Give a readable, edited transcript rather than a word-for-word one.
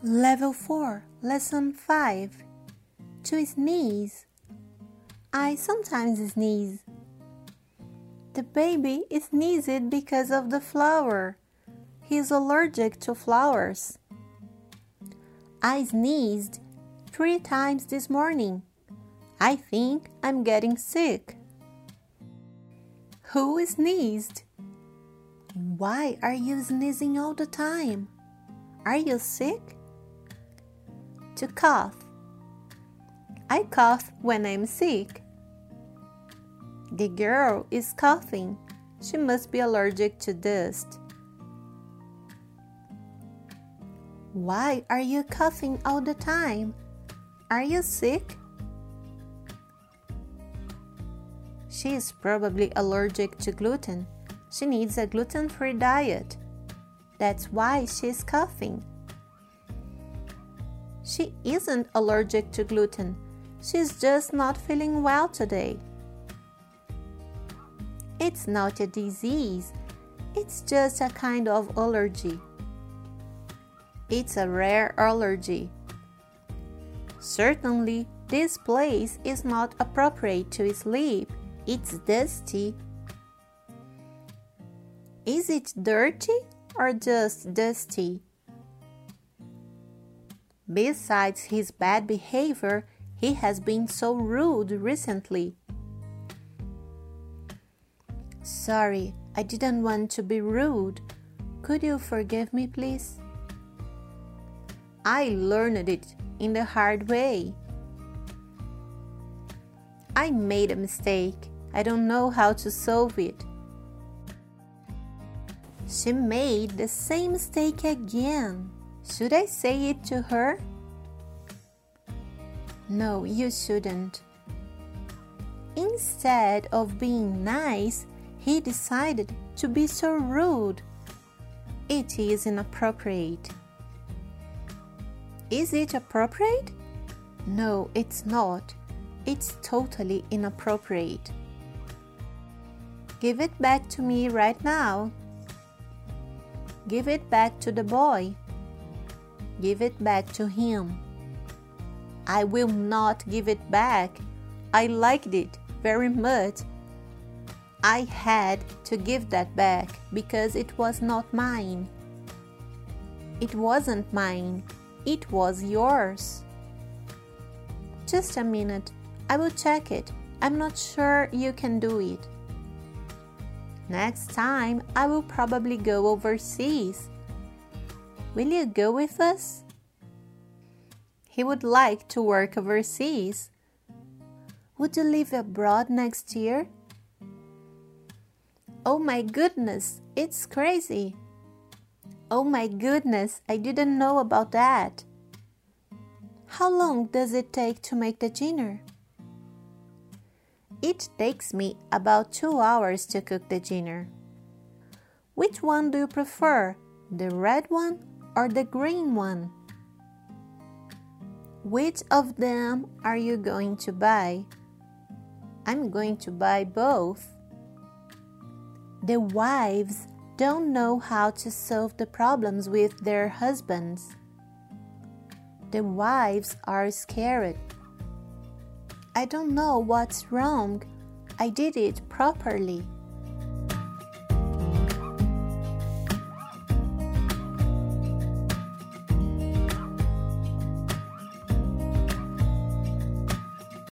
Level 4, Lesson 5. To sneeze. I sometimes sneeze. The baby sneezed because of the flower. He is allergic to flowers. I sneezed 3 times this morning. I think I'm getting sick. Who sneezed? Why are you sneezing all the time? Are you sick? To cough. I cough when I'm sick. The girl is coughing. She must be allergic to dust. Why are you coughing all the time? Are you sick? She is probably allergic to gluten. She needs a gluten-free diet. That's why she's coughing. She isn't allergic to gluten. She's just not feeling well today. It's not a disease. It's just a kind of allergy. It's a rare allergy. Certainly, this place is not appropriate to sleep. It's dusty. Is it dirty or just dusty? Besides his bad behavior, he has been so rude recently. Sorry, I didn't want to be rude. Could you forgive me, please? I learned it in the hard way. I made a mistake. I don't know how to solve it. She made the same mistake again. Should I say it to her? No, you shouldn't. Instead of being nice, he decided to be so rude. It is inappropriate. Is it appropriate? No, it's not. It's totally inappropriate. Give it back to me right now. Give it back to the boy. Give it back to him. I will not give it back. I liked it very much. I had to give that back because it was not mine. It wasn't mine. It was yours. Just a minute. I will check it. I'm not sure you can do it. Next time, I will probably go overseas. Will you go with us? He would like to work overseas. Would you live abroad next year? Oh my goodness, it's crazy. Oh my goodness, I didn't know about that. How long does it take to make the dinner? It takes me about 2 hours to cook the dinner. Which one do you prefer, the red one or the green one? Which of them are you going to buy? I'm going to buy both. The wives don't know how to solve the problems with their husbands. The wives are scared. I don't know what's wrong. I did it properly.